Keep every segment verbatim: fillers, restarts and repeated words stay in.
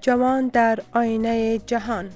جوان در آینه جهان.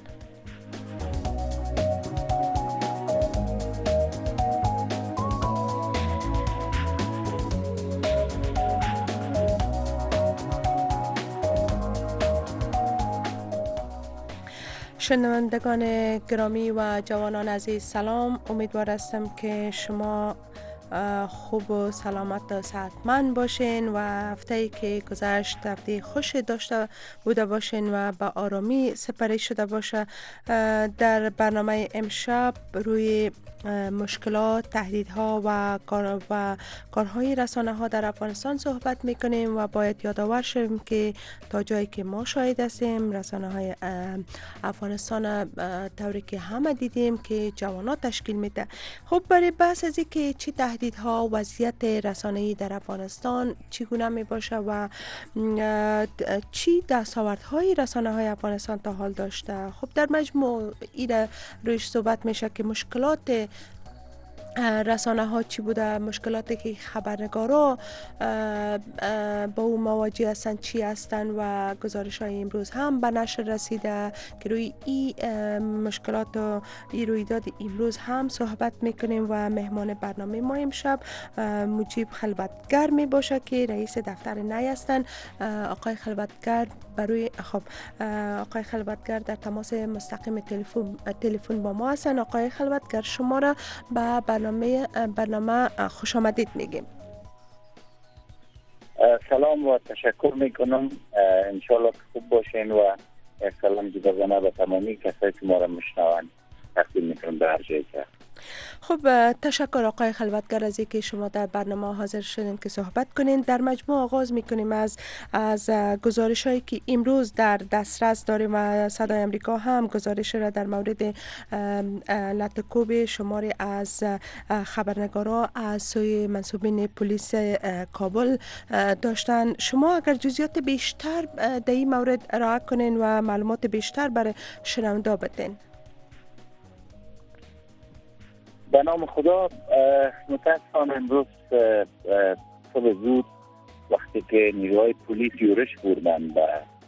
شنوندگان گرامی و جوانان عزیز سلام، امیدوار هستم که شما خوب و سلامت و صحتمند باشین و هفته‌ای که گذشت هفته خوش داشته بوده باشین و به آرامی سپری شده باشه. در برنامه امشب روی مشکلات، تهدیدها و کار و کارهای رسانه ها در افغانستان صحبت میکنیم و باید یادآور شویم که تا جایی که ما شاهد هستیم رسانه های افغانستان طوری که همه دیدیم که جوانات تشکیل میده. خب برای بحث از اینکه چی تهدیدها، وضعیت رسانه‌ای در افغانستان چگونه می باشه و چی دستاوردهای رسانه های افغانستان تا حال داشته، خب در مجموع این رویش صحبت میشه که مشکلات رسانه ها چی بوده، مشکلاتی که خبرنگارا با اون مواجه هستن چی هستن و گزارش های امروز هم به نشر رسیده که روی این مشکلات و این رویداد امروز هم صحبت میکنیم و مهمان برنامه ما امشب مجیب خلوتگر می باشه که رئیس دفتر نی هستن. آقای خلوتگر بروی خب آقای خلوتگر در تماس مستقیم تلفن تلفن با ما هستن. آقای خلوتگر شما را به برنامه برنامه خوش آمدید میگیم. سلام و تشکر میکنم. انشالله خوب باشین و سلام جداگانه به تمامی کسایی که ما را میشنوند تقدیم میکنم به هر جایی که. خب تشکر آقای خلوتگر از اینکه شما در برنامه حاضر شدین که صحبت کنین. در مجموع آغاز میکنیم از از گزارش هایی که امروز در دسترس داریم و صدای امریکا هم گزارش را در مورد لطکوب شماری از خبرنگارا از سوی منصوبین پلیس کابل داشتن. شما اگر جزئیات بیشتر در این مورد ارائه کنین و معلومات بیشتر برای شنونده بدین. به نام خدا، متاسفانه امروز صبح زود وقتی که نیروهای پلیس یورش بردن به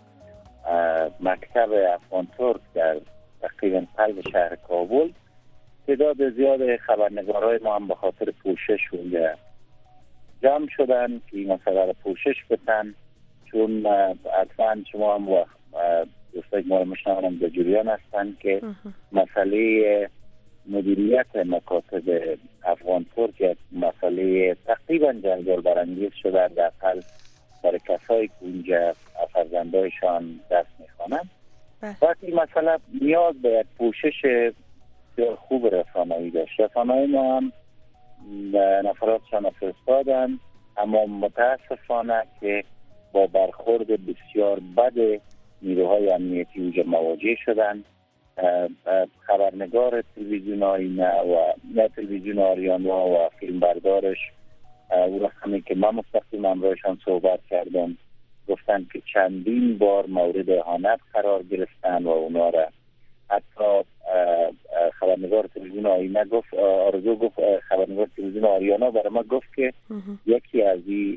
مکتب افغان ترک در تقریبا قلب شهر کابل، تعداد زیاد خبرنگارای ما هم به خاطر پوشش اونجا جمع شدن که این مسئله را پوشش بدن، چون حتما شما هم و دوستای ما را میشنوند در جریان هستن که مسئله مدیریت مکاتب افغان ترک یک مسئله تقریبا جنجال برانگیز شده، در حال برای کسایی که اونجا فرزندایشان دست میخوانند. وقتی این مسئله نیاز به یک پوشش خوب رسانه‌ای داشت. رسانه‌ای ما هم نفراتشان فرستادن، اما متاسفانه که با برخورد بسیار بد نیروهای امنیتی اونجا مواجه شدند. خبرنگار تلویزیون آینه و نه تلویزیون آریانا و فیلمبردارش او رقمی که من مستقیم همراهشان صحبت کردم گفتن که چندین بار مورد اهانت قرار گرفتن و اونا را حتی خبرنگار تلویزیون آینه گفت، آرزو گفت خبرنگار تلویزیون آریانا برای ما گفت که یکی از این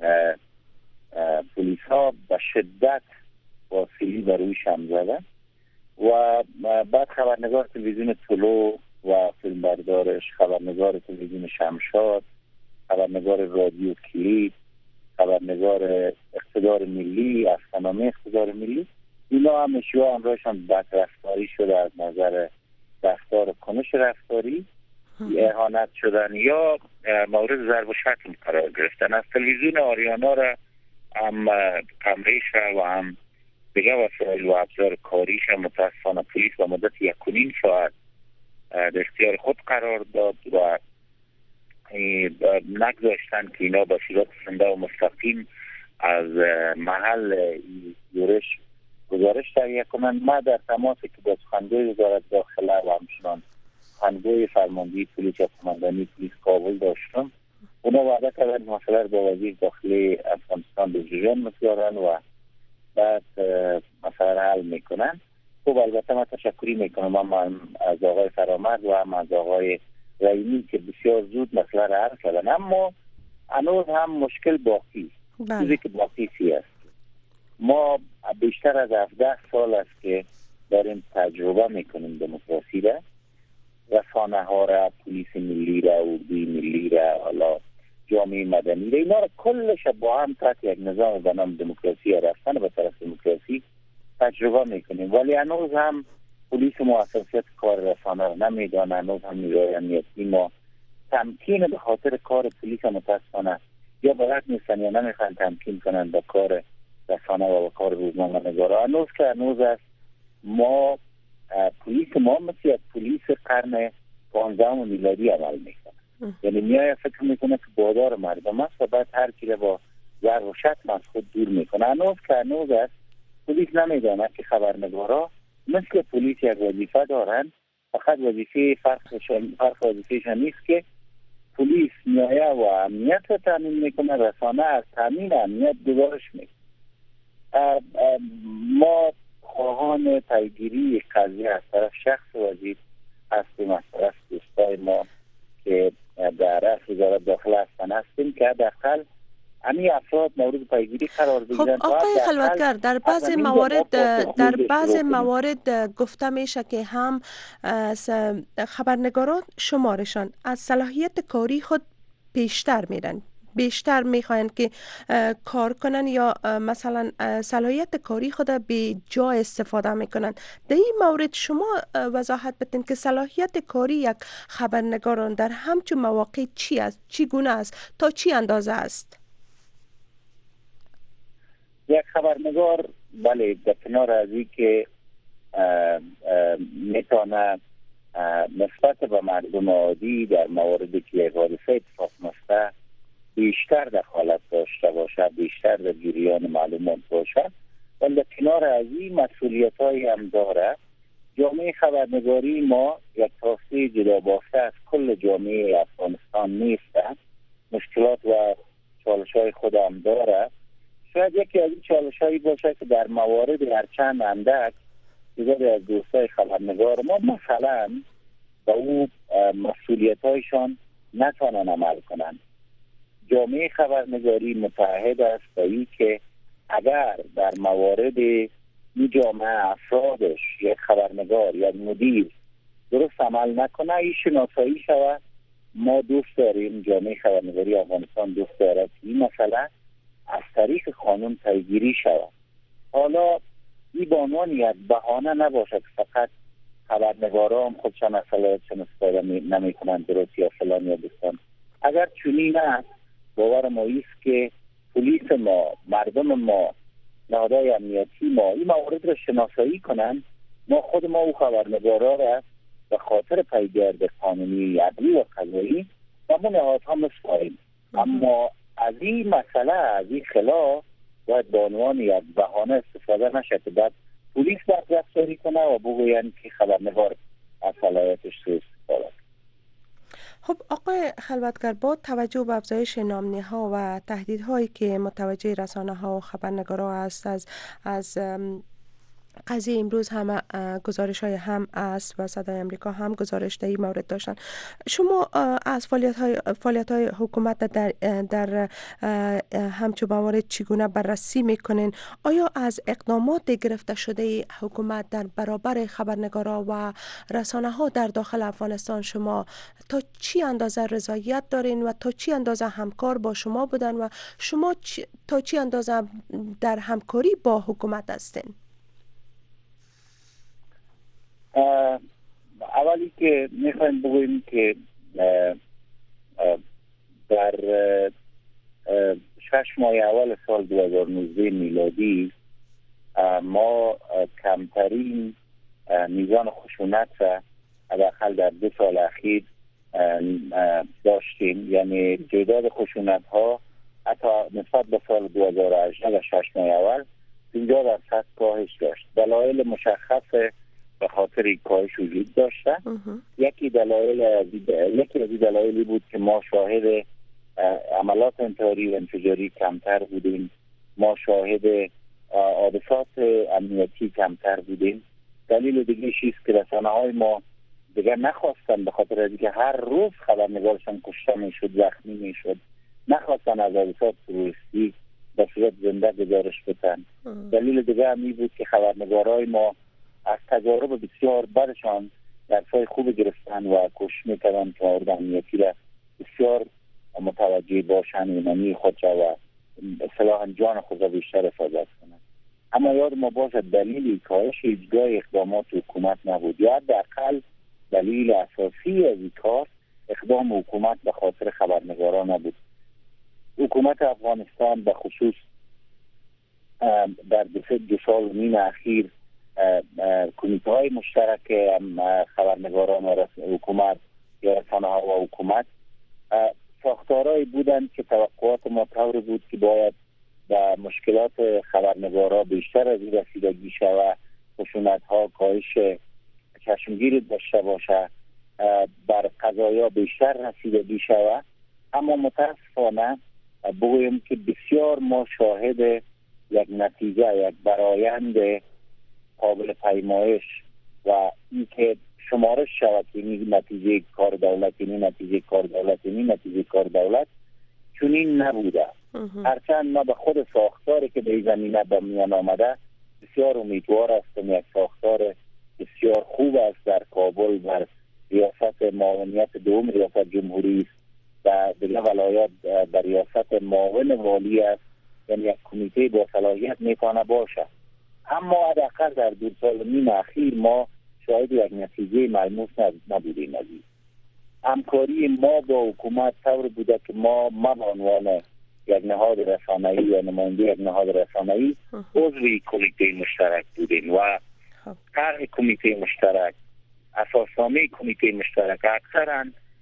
پلیس ها به شدت با سیلی بر روی شم زدن و بعد خبرنگار تلویزیون طلوع و فیلمبردارش، خبرنگار تلویزیون شمشاد، خبرنگار رادیو کلید، خبرنگار اقتدار ملی، افسانامه اقتدار ملی، اینا هم اشیاء همراهشان بدرفتاری شده از نظر رفتار کنش رفتاری، اهانت شدن یا مورد ضرب و شتم قرار گرفتن. از تلویزیون آریانا را هم کمریش و هم دیگه وسایل و ابزار کاریش هم متاسفانه پلیس و مدت یک و نیم ساعت در اختیار خود قرار داد و نگذاشتن که اینا با صورت زنده و مستقیم از محل یورش گزارش تهیه کنند. ما در تماسی که با سخنگوی وزارت داخله و همچنان سخنگوی فرماندهی پلیس یا قماندانی پلیس کابل داشتم، اونا وعده کردن مسئله با وزیر داخلی افغانستان به جریان می‌گذارن و بعد مسئله حل میکنن. خب البته من تشکری میکنم هم از آقای فرامرز و هم از آقای رئیمی که بسیار زود مسئله را حل کردن، اما هنوز هم مشکل باقی است. چیزی که باقی سی است ما بیشتر از هفده سال است که داریم تجربه میکنیم دموکراسی را، رسانه ها را، پلیس ملی را، اردوی ملی را، حالا جامعه مدنی را، اینا را کلش با هم تحت یک نظام به نام دموکراسی رفتن به طرف دموکراسی تجربه میکنیم. ولی هنوز هم پلیس مؤسسات کار رسانه را نمیدانه، هنوز هم نیروهای امنیتی ما تمکین به خاطر کار پلیس متاسفانه یا بلد نیستن یا نمیخوان تمکین کنن به کار رسانه و به کار روزنامه نگارا. هنوز که هنوز است ما پلیس ما مثل یک پلیس قرن پانزدهم میلادی عمل میکنه، یعنی میای فکر میکنه که بادار مردم است و بعد هر کی را با ضرب و شتم از خود دور میکنه. هنوز که هنوز است پلیس نمیداند که خبرنگارا مثل پلیس یک وظیفه دارن، فقط وظیفه فرقشان فرق وظیفهشان نیست که پلیس نیایه و امنیت را تامین میکنه، رسانه از تامین امنیت گزارش میکنه. ما خواهان پیگیری قضیه از طرف شخص وزیر هستیم، از طرف دوستای ما که در رأس وزارت داخله هستن هستیم که حداقل همین افراد مورد پیگیری قرار بگیرن. خب آقای خلوتگر، در بعض موارد در بعض موارد گفته میشه که هم خبرنگاران شمارشان از صلاحیت کاری خود بیشتر میرن، بیشتر میخواین که کار کنن یا مثلا صلاحیت کاری خود به جا استفاده میکنن. در این مورد شما وضاحت بدین که صلاحیت کاری یک خبرنگاران در همچون مواقع چی است، چی گونه است، تا چی اندازه است؟ یک خبرنگار بله در کنار از این که میتونه نسبت به مردم عادی در موردی که یک حادثه اتفاق میفته بیشتر دخالت داشته باشه، بیشتر در جریان معلومات باشه، ولی در کنار از این مسئولیت های هم داره. جامعه خبرنگاری ما یک تاسیس جدا بافته از کل جامعه افغانستان نیست، مشکلات و چالش های خود هم داره. شاید یکی از این چالش هایی باشه که در موارد هرچند اندک دیگر از دوستای خبرنگار ما مثلا به او مسئولیت هایشان نتوانن عمل کنند. جامعه خبرنگاری متعهد است به این که اگر در موارد این جامعه افرادش یک خبرنگار یا مدیر درست عمل نکنه این شناسایی شود. ما دوست داریم، جامعه خبرنگاری افغانستان دوست دارد این مسئله از طریق قانون پیگیری شود. حالا این به عنوان یک بهانه نباشد که فقط خبرنگاران خودشان از صلاحیتشان استفاده نمی کنند درست یا فلان یا بستان. اگر چنین است باور ما است که پلیس ما، مردم ما، نهادهای امنیتی ما این موارد را شناسایی کنند. ما خود ما او خبرنگارا را به خاطر پیگرد قانونی، عدلی و قضایی و ما نهادها می‌سپاریم. اما از این مسئله، از این خلاف باید به عنوان یک بهانه استفاده نشه که بعد پلیس باید رفتاری کنه و بگویند که خبرنگار از صلاحیتش سوء استفاده. خب آقای خلوتگر، با توجه به افزایش نامنی‌ها و تهدیدهایی که متوجه رسانه‌ها و خبرنگارا است از از قضیه امروز هم گزارش های هم است و صدای امریکا هم گزارش در این مورد داشتن، شما از فعالیت های فعالیت های حکومت در در همچون موارد چگونه بررسی میکنین؟ آیا از اقدامات گرفته شده حکومت در برابر خبرنگارا و رسانه ها در داخل افغانستان شما تا چی اندازه رضایت دارین و تا چی اندازه همکار با شما بودن و شما چی، تا چی اندازه در همکاری با حکومت هستین؟ اولی که میخوایم بگوییم که در شش ماه اول سال دو هزار و نوزده میلادی ما کمترین میزان خشونت را حداقل در دو سال اخیر داشتیم. یعنی تعداد خشونت ها حتی نسبت به سال دو هزار و هجده و شش ماه اول پنجاه درصد کاهش داشت. دلایل مشخص به خاطر این کاهش وجود داشته. یکی دلایل یکی از دلایلی بود که ما شاهد عملات انتحاری و انفجاری کمتر بودیم، ما شاهد حادثات امنیتی کمتر بودیم. دلیل دیگه است که رسانه‌های ما دیگر نخواستن به خاطر از اینکه هر روز خبرنگارشان کشته میشد، زخمی میشد، نخواستن از حادثات تروریستی به صورت زنده گزارش بدن. دلیل دیگه هم این بود که خبرنگارای ما از تجارب بسیار بدشان درسای خوب گرفتن و کوشش میکردن که مورد امنیتی را بسیار متوجه باشن و نمی خود و اصلاحا جان خود را بیشتر حفاظت کنند. اما یاد ما باشد دلیل کاهش هیچگاه اقدامات حکومت نبود، یا حداقل دلیل اساسی از این کار اقدام حکومت به خاطر خبرنگاران نبود. حکومت افغانستان به خصوص در دو سال و نیم اخیر کمیته های مشترک خبرنگاران و حکومت یا رسانه ها و حکومت ساختارهایی بودند که توقعات ما طور بود که باید به مشکلات خبرنگارا بیشتر از این رسیدگی شود، خشونت ها کاهش چشمگیری داشته باشه، بر قضایا بیشتر رسیدگی شود. اما متاسفانه بگویم که بسیار ما شاهد یک نتیجه، یک برآیند قابل پیمایش و اینکه شمارش شود که این نتیجه کار دولت، این نتیجه کار دولت، این نتیجه کار دولت چنین نبوده. هرچند ما به خود ساختاری که به این زمینه به میان آمده بسیار امیدوار هستم. یک ساختار بسیار خوب است در کابل بر ریاست معاونیت دوم ریاست جمهوری است و دیگر ولایات بر ریاست معاون والی است، یعنی یک کمیته با صلاحیت میتونه باشه. اما حداقل در دو سال و نیم اخیر ما شاید یک نتیجه ملموس نبودیم. عزیز همکاری ما با حکومت طور بوده که ما ما به عنوان یک نهاد رسانه‌ای یا نماینده یک نهاد رسانه‌ای عضو کمیته مشترک بودیم و طرح کمیته مشترک، اساسنامه کمیته مشترک اکثرا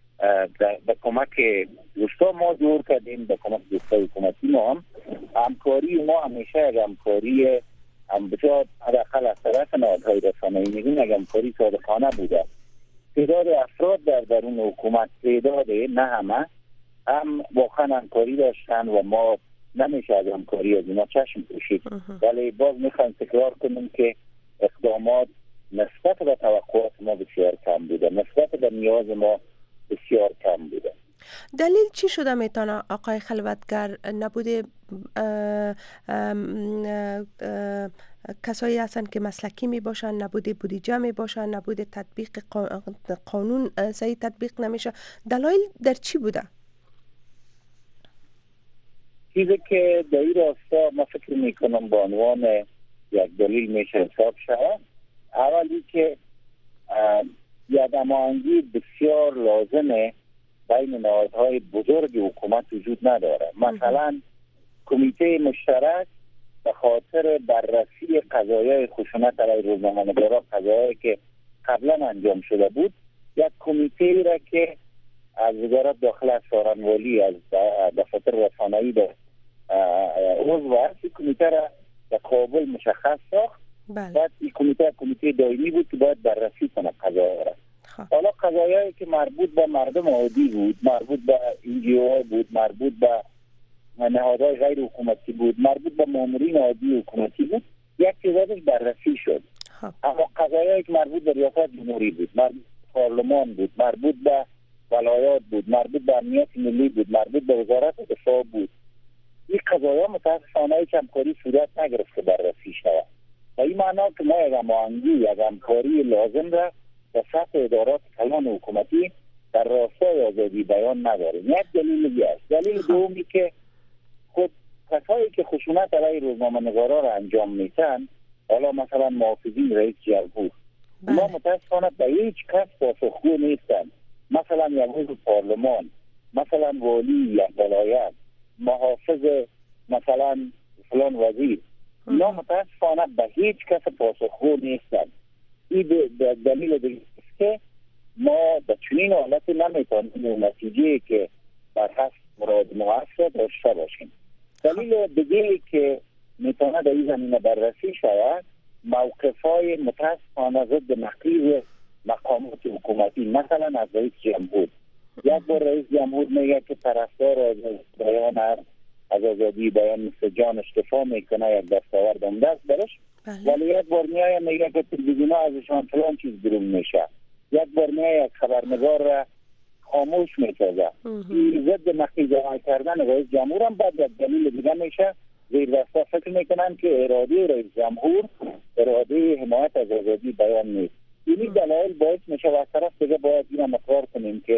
به کمک دوستا ما دور کردیم، به کمک دوستا حکومتی ما هم همکاری ما همیشه یک همکاری هم بسیار حداقل از طرف نهادهای رسانه‌ای میگیم یک همکاری صادقانه بوده. تعداد افراد در درون حکومت، تعداد نه همه، هم واقعا همکاری داشتن و ما نمیشه از همکاری از اینا چشم پوشید. ولی باز میخوایم تکرار کنیم که اقدامات نسبت به توقعات ما بسیار کم بوده، نسبت به نیاز ما بسیار کم بوده. دلیل چی شده میتونه آقای خلوتگر؟ نبوده اه اه اه کسایی هستن که مسلکی می باشن، نبوده بودجه می باشن، نبوده تطبیق قانون صحیح تطبیق نمیشه؟ دلایل در چی بوده؟ چیزی که در این راستا ما فکر میکنم به عنوان یک دلیل میشه حساب شود، اولی که یک هماهنگی بسیار لازمه بین نهادهای بزرگ حکومت وجود نداره. مثلا کمیته مشترک به خاطر بررسی قضایای خشونت علیه روزنامه‌نگاران، قضایایی که قبلا انجام شده بود، یک کمیته را که از وزارت داخله سارنوالی از دفاتر رسانه‌ای به عضو است، این کمیته را در کابل مشخص ساخت. بعد این کمیته کمیته دائمی بود که باید بررسی کنه قضایا را. حالا قضایایی که مربوط به مردم عادی بود، مربوط به انجیوها بود، مربوط به نهادهای غیر حکومتی بود، مربوط به مامورین عادی حکومتی بود، یک تعدادش بررسی شد. اما قضایایی که مربوط به ریاست جمهوری بود، مربوط به پارلمان بود، مربوط به ولایات بود، مربوط به امنیت ملی بود، مربوط به وزارت دفاع بود، این قضایا متاسفانه هیچ همکاری صورت نگرفت که بررسی شود. و این معنا که ما یک هماهنگی، یک همکاری لازم را به سطح ادارات کلان حکومتی در راستای آزادی بیان نداریم. یک دلیل دیگه است. دلیل دومی که خود کسایی که خشونت علیه روزنامه‌نگارا را انجام میدن، حالا مثلا محافظین رئیس جمهور، ما متاسفانه به هیچ کس پاسخگو نیستند. مثلا یک عضو پارلمان، مثلا والی یک ولایت، محافظ مثلا فلان وزیر، اینا متاسفانه به هیچ کس پاسخگو نیستند. این دلیل دیگه است که ما به چنین حالت نمیتونیم نتیجه که بر حسب مراد ما داشته باشیم. دلیل دیگه که میتونه در این زمینه بررسی شود، موقف‌های متاسفانه ضد نقیض مقامات حکومتی، مثلا از رئیس جمهور. یک بار رئیس جمهور میگه که طرفدار از بیان از آزادی بیان مثل جانش دفاع میکنه، یک دستاورد عمده است برش، ولی یک بار میایه میگه که تلویزیون‌ها ازشان فلان چیز بیرون میشه. یک بار میایه یک خبرنگار را خاموش میسازه. این ضد نقیض عمل کردن رئیس جمهور هم بعد یک دلیل دیگه میشه زیر دستا فکر میکنن که اراده رئیس جمهور اراده حمایت از آزادی بیان نیست. این دلایل باعث میشه و از طرف دیگه باید این مقرار کنیم که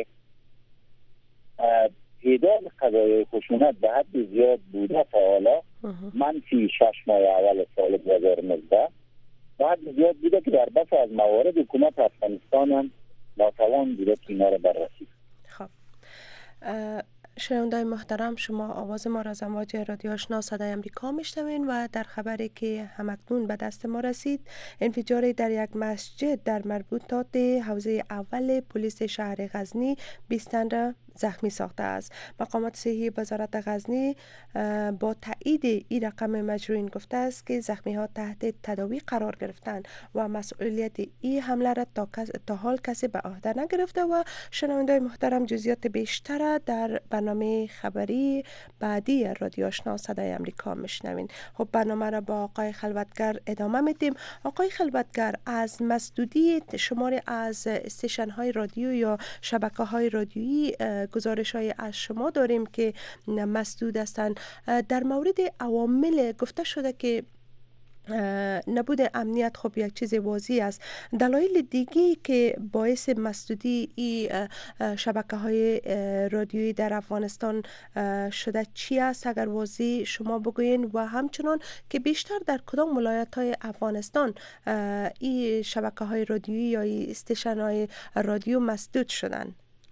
تعداد قضایای خشونت به حد زیاد بوده تا حالا، منفی شش ماه اول سال دو هزار و نوزده به حد زیاد بوده که در بس از موارد حکومت افغانستان هم ناتوان بوده که اینا رو بررسی. خب شنوندای محترم، شما آواز ما را از امواج رادیو آشنا صدای امریکا میشنوین و در خبری که همکنون به دست ما رسید، انفجاری در یک مسجد در مربوطات حوزه اول پلیس شهر غزنی بیست تن را زخمی ساخته است. مقامات صحی وزارت غزنی با تایید این رقم مجروحین گفته است که زخمی ها تحت تداوی قرار گرفتند و مسئولیت این حمله را تا, تا حال کسی به عهده نگرفته. و شنوندای محترم، جزئیات بیشتر در برنامه خبری بعدی رادیو آشنا صدای امریکا میشنوین. خب برنامه را با آقای خلوتگر ادامه میدیم. آقای خلوتگر، از مسدودی شماری از استیشن های رادیو یا شبکه های رادیویی گزارش های از شما داریم که مسدود هستند. در مورد عوامل گفته شده که نبود امنیت خب یک چیز واضح است. دلایل دیگه که باعث مسدودی این شبکه های رادیویی در افغانستان شده چی است؟ اگر واضح شما بگوین و همچنان که بیشتر در کدام ولایت های افغانستان این شبکه های رادیویی یا این استیشن های رادیو مسدود شدن؟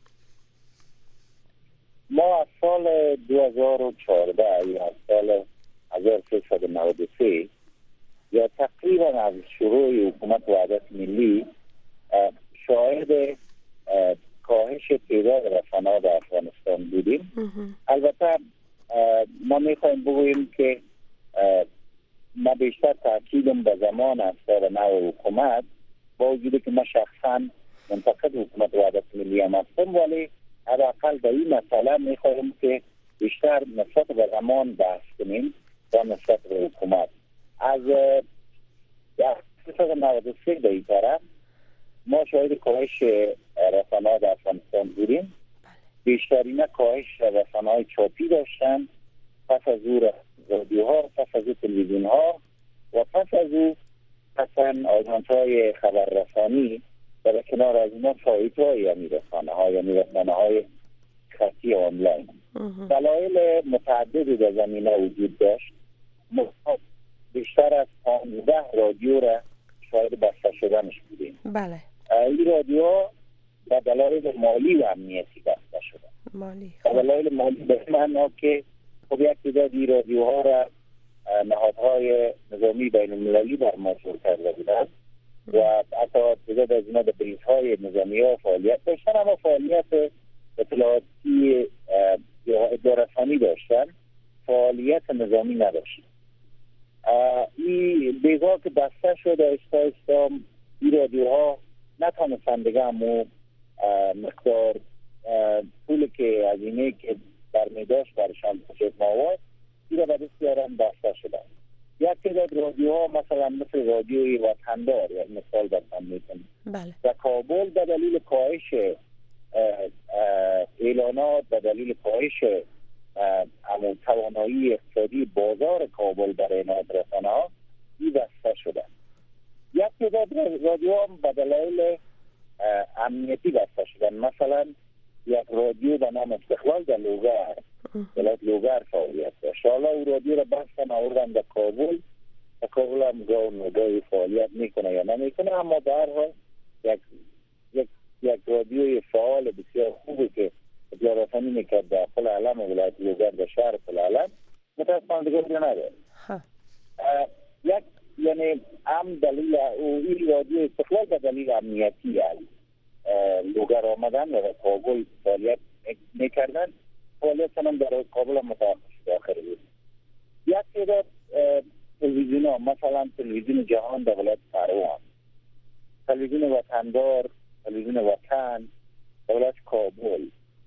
ما از سال دو هزار و چهارده یا از سال هزار و سیصد و نود و سه یا تقریبا از شروع حکومت وحدت ملی شاهد کاهش تعداد رسانه‌ها در افغانستان بودیم. البته ما میخوایم بگوییم که ما بیشتر تاکیدم به زمان از سال نو حکومت، با وجودی که ما شخصا منتقد حکومت وحدت ملی هم هستم، ولی حداقل به این مسئله میخوایم که بیشتر نسبت به زمان بحث کنیم تا نسبت به حکومت. از سال نود و سه به این طرف ما شاهد کاهش رسانه‌ها در افغانستان بودیم. بیشترین کاهش رسانه‌های چاپی داشتن، پس از او رادیوها، پس از او تلویزیون‌ها و پس از او پسن آژانس‌های خبررسانی و در کنار از اینا سایت‌های یعنی رسانه‌ها یعنی رسانه‌های خطی آنلاین. دلایل متعددی در زمینه وجود داشت. بیشتر از پانزده رادیو را شاید بسته شدنش بودیم. بله. این رادیو به دلایل مالی و امنیتی بسته شدن. مالی. به دلایل مالی به معنی که خب یک تعداد این رادیوها را نهادهای نظامی بین المللی برماسور کرده بودند و حتی تعداد از اینا به بریزهای نظامی ها فعالیت داشتن، اما فعالیت اطلاعاتی یا اداره‌رسانی داشتن، فعالیت نظامی نداشتن. این بیگاه که بسته شد استا استا این رادیوها نتانستن دیگه همون مقدار پولی که از اینه که برمی داشت برشان پشت مواد این را به دست بیارن بسته شدن. یک تعداد رادیوها مثلا مثل رادیوی وطندار یا مثال بسن میکنیم در کابل به دلیل کاهش اعلانات، به دلیل کاهش همون توانایی اقتصادی بازار کابل برای نادرسانه ها این بسته شدن. یک تعداد رادیو هم به دلایل امنیتی بسته شدن. مثلا یک رادیو به نام استقلال در لوگر ولایت لوگر فعالیت داشت. حالا او رادیو را بستن آوردن در کابل. در کابل هم گاه نگاهی فعالیت میکنه یا نمیکنه، اما به هر حال یک یک یک رادیوی فعال بسیار خوبه که اداره‌رسانی میکرد در پل علم ولایت لوگر در شهر پل علم متاسفانه دیگه نداره. یک یعنی هم دلیل او این رادیو استقلال به دلیل امنیتی لوگر آمدن و کابل فعالیت میکردن، فعالیت هم در کابل هم متوقف آخر بود. یک تعداد تلویزیون ها مثلا تلویزیون جهان در ولایت فروان، تلویزیون وطندار، تلویزیون وطن در ولایت کابل،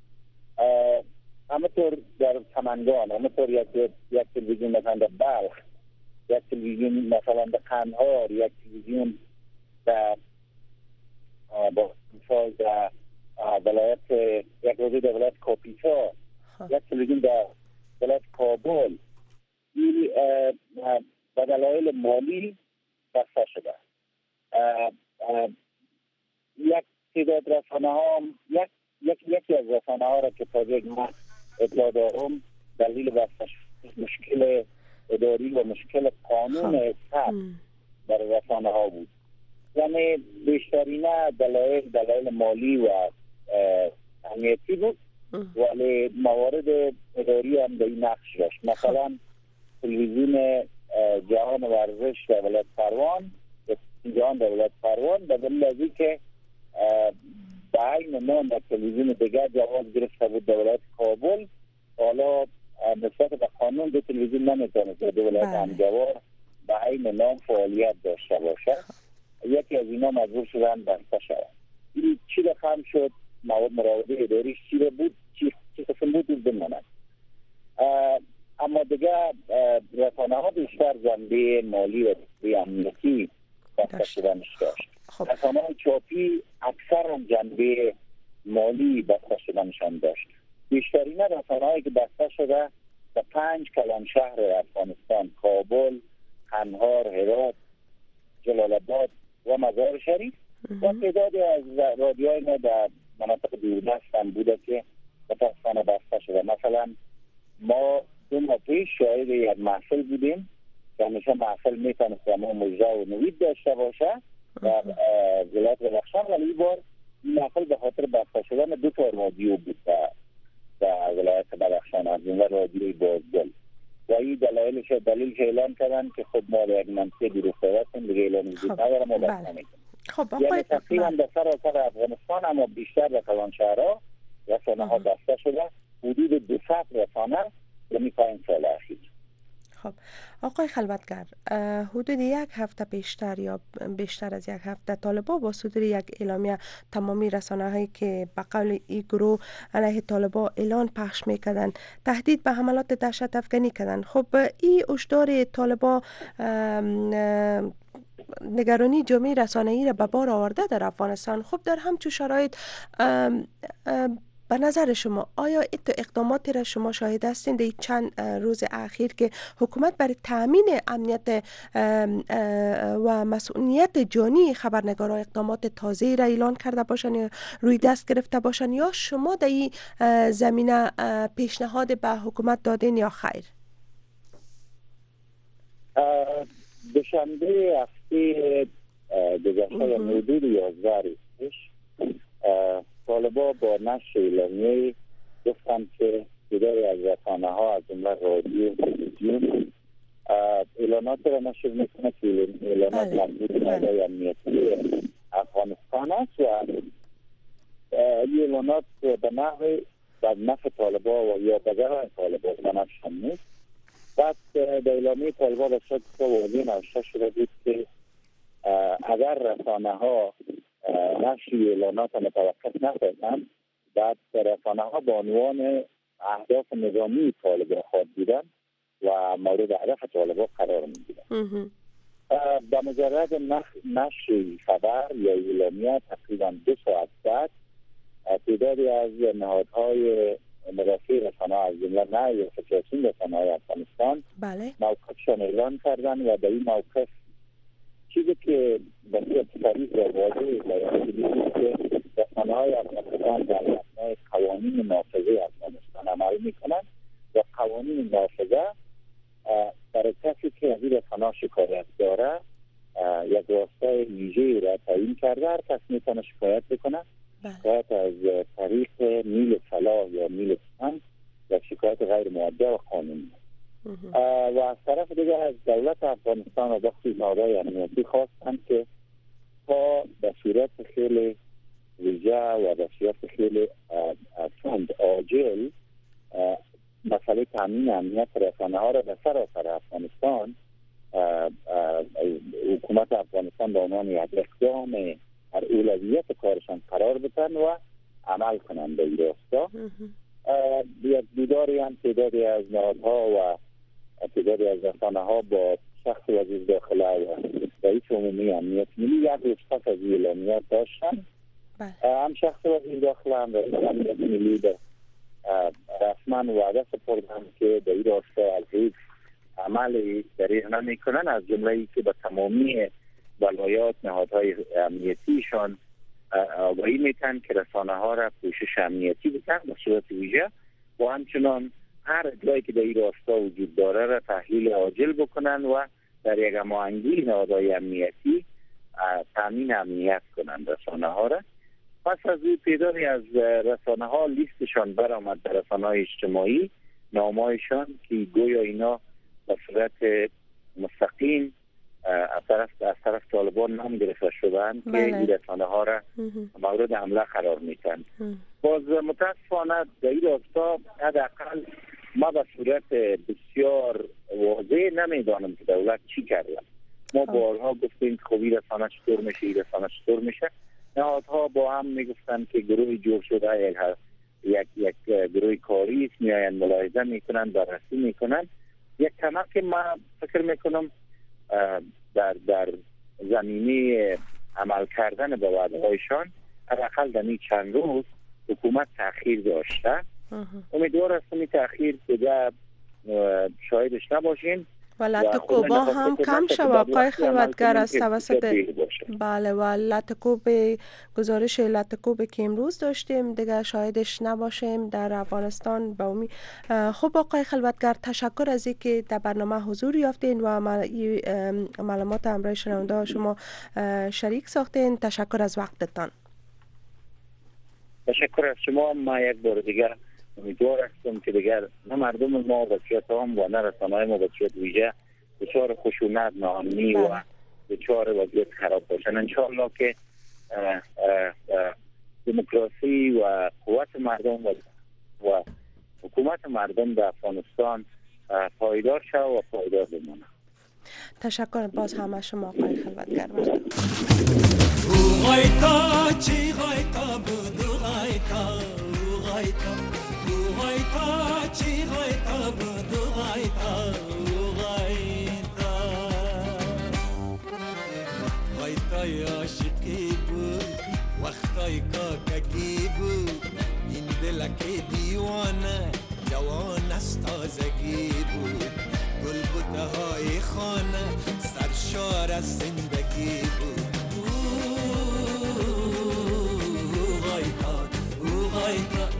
همینطور در سمنگان، همینطور یک یک تلویزیون مثلا در بلخ، یک تلویزیون مثلا در قندهار، یک تلویزیون در با مثال در ولایت یک رادیو در ولایت کاپیتا، یک تلویزیون در ولایت کابل این به دلایل مالی بسته شده. اه، اه، یک تعداد رسانه ها یک یک یکی از رسانه ها را که تا یک ماه اطلاع دارم دلیل بسته مشکل اداری و مشکل قانون ثبت در رسانه ها بود. یعنی بیشترین دلایل دلایل مالی و امنیتی بود، ولی موارد اداری هم به این نقش داشت. مثلا تلویزیون جهان ورزش در ولایت پروان جهان در ولایت پروان به دلیل از اینکه به عین نام در تلویزیون دیگر جواز گرفته بود در ولایت کابل، حالا نسبت به قانون دو تلویزیون نمیتونه در ولایت همجوار به عین نام فعالیت داشته باشه. یکی از اینا مجبور شدن بسته شد. این چی رقم شد؟ مواد مراوده اداریش چی بود؟ چی چی قسم بود بماند. اما دیگه رسانه ها بیشتر جنبه مالی و امنیتی بسته شدنش داشت. رسانه های چاپی اکثر هم جنبه مالی بسته شدنشان داشت. بیشترین رسانه هایی که بسته شده به پنج کلان شهر افغانستان، کابل، قندهار، هرات، جلال آباد و مزار شریف و تعدادی از رادیوهای ما در مناطق دوردست هم بوده که متاسفانه بسته شده. مثلا ما دو ماه پیش شاهد یک محفل بودیم که همیشه محفل میتونست ما مجزا و نوید داشته باشه در ولایت بدخشان، ولی این بار این محفل به خاطر بسته شدن دو تا رادیو بود در ولایت بدخشان، از این رادیوی بازگل و این دلایلش دلیلش اعلان کردن که خب ما در یک منطقه دروغ هستیم دیگه اعلان وجود نداره ما بس نمیکنیم. خب یعنی تقریبا در سراسر افغانستان اما بیشتر در کلان شهرها رسانه ها بسته شده، حدود دویست رسانه یعنی پنج سال اخیر. خب آقای خلوتگر، حدود یک هفته پیشتر یا بیشتر از یک هفته طالبان با صدور یک اعلامیه تمامی رسانه هایی که به قول این گروه علیه طالبان اعلان پخش میکردن تهدید به حملات دهشت افغانی کردن. خب این هشدار طالبان نگرانی جامعه رسانه‌ای را به بار آورده در افغانستان. خب در همچون شرایط ام ام به نظر شما آیا این اقداماتی را شما شاهد هستین در چند روز اخیر که حکومت برای تامین امنیت و مسئولیت جانی خبرنگارا اقدامات تازه‌ای را اعلان کرده باشن یا روی دست گرفته باشن، یا شما در این زمینه پیشنهاد به حکومت دادین یا خیر؟ دوشنبه هفته گذشته یا حدود یازده روز طالبان با نشر اعلامیه گفتن که تعدادی از رسانه ها از جمله رادیو و تلویزیون اعلانات را نشر میکنه که اعلانات مربوط به وضع امنیتی افغانستان است و این اعلانات به نحو به نفع طالبان و یا به ضرر طالبان بنفشان نیست. بعد در اعلامیه طالبان به صورت واضح نوشته شده بود که اگر رسانه ها نشر اعلانات متوقف نکنند، بعد رسانه ها به عنوان اهداف نظامی طالبان خواهد بودن و مورد هدف طالبان قرار میگیرند. به مجرد نشر خبر یا اعلامیه تقریبا دو ساعت بعد تعدادی از نهادهای مدافع رسانه ها از جمله نه یا فدراسیون رسانه های افغانستان موقفشان اعلان کردن و در این موقف چیزی که به صورت صریح و واضح بیان که رسانه های افغانستان در مبنای قوانین نافذه افغانستان عمل میکنند و قوانین نافذه برای کسی که از این رسانه شکایت داره یک راستای ویژه‌ای را تعیین کرده. هر کس میتونه شکایت بکنه، شکایت از طریق میل صلاح یا میل سخن و شکایت غیر موجه و قانونی. و از طرف دیگه از دولت افغانستان و بخشی نهادهای امنیتی خواستند که تا به صورت خیلی ویژه و به صورت خیلی فند عاجل مسئله تامین امنیت رسانه ها را به سراسر افغانستان حکومت افغانستان به عنوان یک اقدام در اولویت کارشان قرار بدن و عمل کنند به این راستا. یک دیداری هم تعدادی از نهادها و تعدادی از رسانه ها با شخص وزیر داخله و رئیس عمومی امنیت ملی یک روز پس از اعلامیات داشتن. هم شخص وزیر داخله هم رئیس امنیت ملی رسما وعده سپردن که در این راستا از هیچ عمل دریغ نمی کنن، از جمله ای که به تمامی ولایات نهادهای امنیتیشان آگاهی میتن که رسانه ها را پوشش امنیتی بتن به صورت ویژه و همچنان هر اطلاعی که در این راستا وجود داره را تحلیل عاجل بکنن و در یک هماهنگی نهادهای امنیتی تامین امنیت کنند رسانه ها را. پس از این تعدادی از رسانه ها لیستشان برآمد در رسانه های اجتماعی، نامه‌هایشان که گویا اینا به صورت مستقیم از طرف از طرف طالبان نام گرفته شدند که این رسانه ها را مورد حمله قرار میدن. باز متاسفانه در این راستا حداقل ما به صورت بسیار واضح نمیدانم که دولت چی کرده. ما بارها گفتیم که خوبی رسانه چطور میشه، این رسانه چطور میشه. نهادها با هم میگفتن که گروه جور شده یک یک یک گروه کاری است، میاین ملاحظه میکنن، بررسی میکنن. یک کمک که ما فکر میکنم در در زمینه عمل کردن به وعده هایشان حداقل در این چند روز حکومت تأخیر داشته. امیدوار هستم این تأخیر دیگه شاهدش نباشین و لطکوبا هم کم شد. آقای خلوتگر از توسط بله و لطکوب گزارش لطکوب که امروز داشتیم دیگه شاهدش نباشیم در افغانستان با امی. خب آقای خلوتگر تشکر از اینکه در برنامه حضور یافتین و معلومات همراه شنونده شما شریک ساختین. تشکر از وقتتان. تشکر از شما. ما یک بار دیگر امیدوار هستم که دیگر نه مردم ما به صورت عام و نه رسانه‌های ما به صورت ویژه دچار خشونت، ناامنی و دچار وضعیت خراب باشن. انشاءالله که دموکراسی و قوت مردم و, و حکومت مردم در افغانستان پایدار شود و پایدار بمانه. تشکر باز همه شما آقای خلوتگر. غایتا چی غایتا بود غایتا غایتا غایتای عاشقی بود وقتای کاکگی بود این دلک دیوانه جوان از تازگی بود گل بوته های خانه سرشار از زندگی بود غایتا غایتا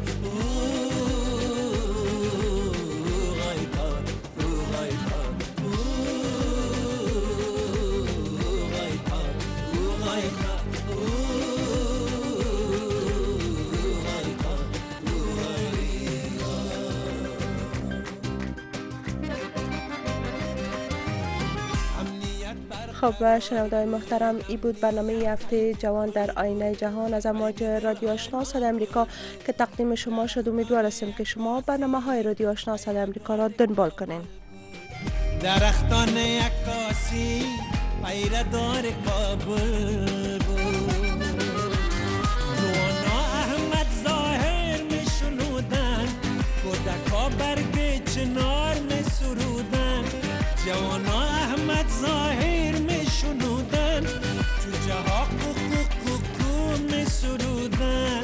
خب شنونده‌های محترم، ای بود برنامه هفته جوان در آینه جهان از امواج رادیو آشنا صدای امریکا که تقدیم شما شد. امیدوار هستم که شما برنامه های رادیو آشنا صدای امریکا را دنبال کنین. درختان عکاسی پیردار کابل بود نوانا احمد ظاهر می شنودن کودکا برگ چنار می سرودن جوانا احمد ظاهر می شنودن جوجه ها کوکو کوکو می سرودن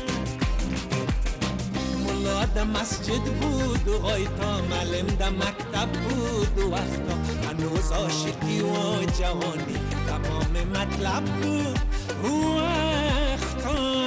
ملا ده مسجد بود و غایتا معلم ده مکتب بود و وقتا هنوز عاشقی و جوانی تمام مطلب بود و وقتا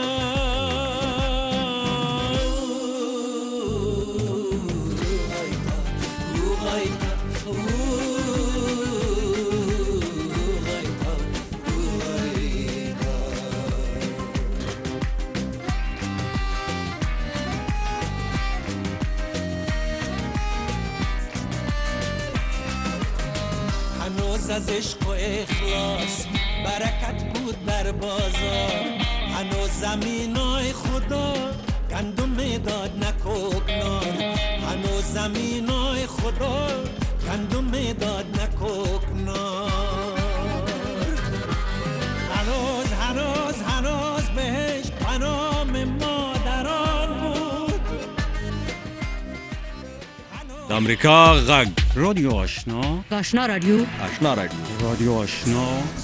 از عشق و اخلاص برکت بود در بازار هنوز زمینای خدا گندم میداد نکوکنار هنوز زمینای خدا گندم میداد نکوکنار هنوز هنوز هنوز بهش پنام مادران بود امریکا غږ رادیو آشنا آشنا رادیو آشنا رادیو رادیو آشنا